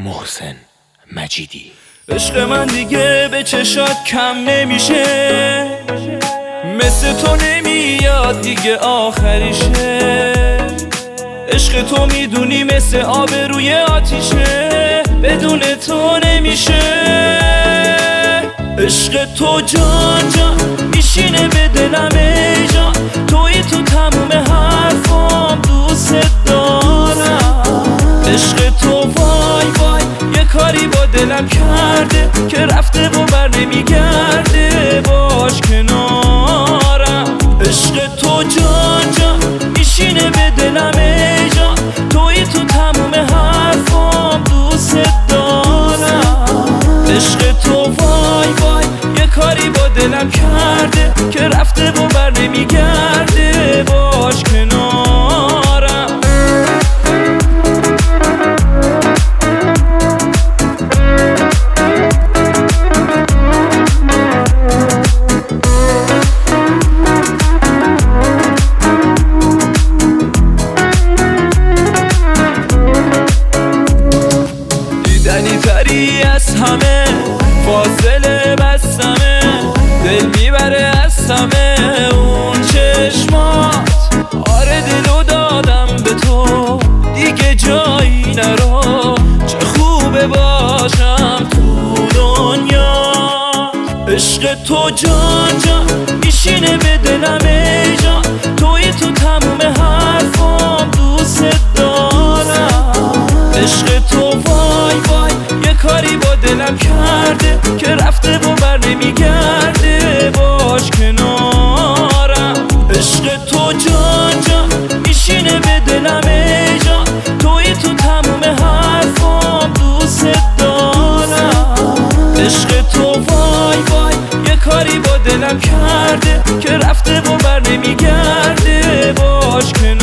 محسن مجیدی. عشق من دیگه به چشات کم نمیشه، مثل تو نمیاد دیگه آخریشه. عشق تو میدونی مثل آب روی آتیشه، بدون تو نمیشه. عشق تو جان جان میشینه به دلم ای جان، توی تو تموم حرفام دوست دارم. عشق تو وای وای یه کاری با دلم کرده که رفته و بر نمیگرده، باش کنارم. عشق تو جان جان میشینه به دلم ای جان، توی تو تموم حرفام دوست دارم. عشق تو وای وای یه کاری با دلم کرده که رفته و بر نمیگرده، باش کنارم. دیدنی تری از همه، فاصله بستمه، دل میبره از همه اون چشمات. آره دلو دادم به تو دیگه جایی نرو، چه خوبه باشم تو دنیا. عشق تو جان جان میشینه به دلم ای جان، توی تو تموم حرفام دوست دارم. عشق تو وای وای یه کاری با دلم کرده که رفته و بر نمیگرده، باش کنارم. عشق تو جان جان میشینه به دلم ای جان، توی تو تموم حرفام دوست دارم. عشق تو وای وای یه کاری با دلم کرده که رفته و بر نمیگرده، باش کنارم.